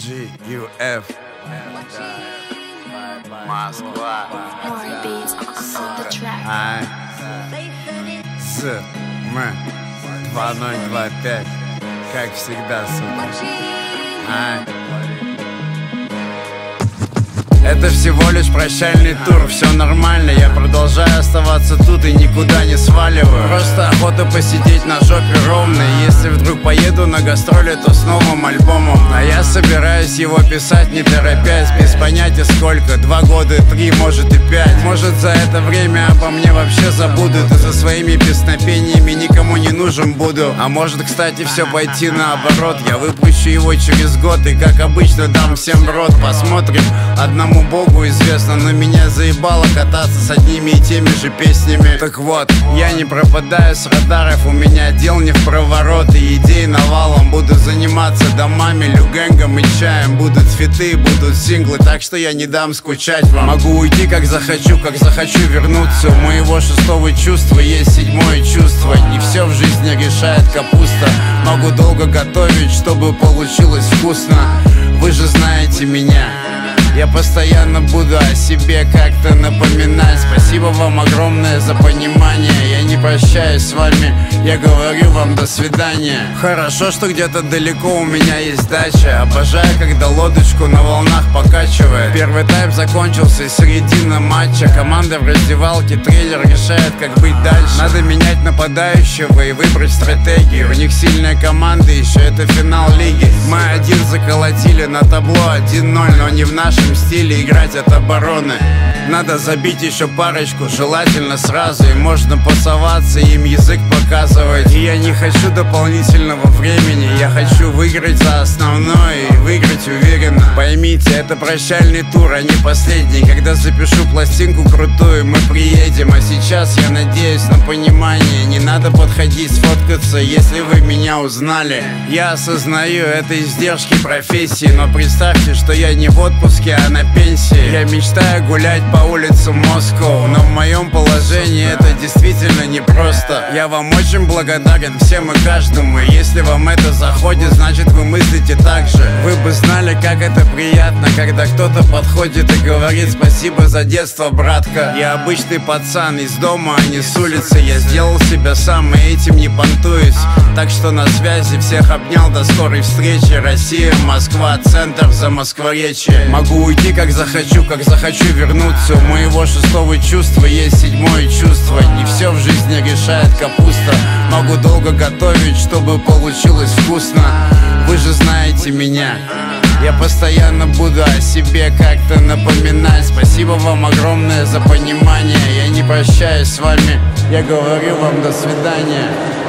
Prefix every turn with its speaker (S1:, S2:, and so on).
S1: GUF Москва. Мы 2025, как всегда, сука. Это всего лишь прощальный тур, все нормально, я продолжаю оставаться тут и никуда не сваливаю. Просто охота посидеть на жопе ровно. Если вдруг поеду на гастроли, то с новым альбомом. А я собираюсь его писать не торопясь, без понятия сколько, 2 года, 3, может и 5. Может за это время обо мне вообще забудут, и за своими песнопениями никому не нужен буду. А может, кстати, все пойти наоборот, я выпущу его через год и как обычно дам всем в рот. Посмотрим, одному Богу известно, но меня заебало кататься с одними и теми же песнями. Так вот, я не пропадаю с радаров, у меня дел не в проворот, и идей навалом. Буду заниматься домами, люгэнгом и чаем. Будут фиты, будут синглы, так что я не дам скучать вам. Могу уйти как захочу вернуться. У моего 6-го чувства есть 7-е чувство. Не все в жизни решает капуста. Могу долго готовить, чтобы получилось вкусно. Вы же знаете меня, я постоянно буду о себе как-то напоминать. Спасибо вам огромное за понимание. Я не прощаюсь с вами, я говорю вам до свидания. Хорошо, что где-то далеко у меня есть дача. Обожаю, когда лодочку на волнах покачивает. Первый тайм закончился, середина матча. Команда в раздевалке, тренер решает, как быть дальше. Надо менять нападающего и выбрать стратегию. У них сильная команда, еще это финал лиги. Мы один заколотили на табло 1-0, но не в нашем стиле играть от обороны. Надо забить еще парочку, желательно сразу. И можно пасоваться, им язык показывать. И я не хочу дополнительного времени, я хочу выиграть за основное и выиграть уверенно. Поймите, это прощальный тур, а не последний. Когда запишу пластинку крутую, мы приедем. А сейчас я надеюсь на понимание. Не надо подходить сфоткаться, если вы меня узнали. Я осознаю, это издержки профессии, но представьте, что я не в отпуске, а на пенсии. Я мечтаю гулять по улицам Москвы, но в моем положении это действительно непросто. Я вам очень благодарен, всем и каждому. И если вам это заходит, значит вы мыслите так же. Вы бы знали, как это приятно, когда кто-то подходит и говорит: спасибо за детство, братка. Я обычный пацан из дома, а не с улицы. Я сделал себя сам и этим не понтуюсь. Так что на связи, всех обнял, до скорой встречи. Россия, Москва, центр, за Москворечье. Могу уйти как захочу вернуться. У моего 6-го чувства есть 7-е чувство. Не все в жизни решает капуста. Могу долго готовить, чтобы получилось вкусно. Вы же знаете меня, я постоянно буду о себе как-то напоминать. Спасибо вам огромное за понимание. Я не прощаюсь с вами, я говорю вам до свидания.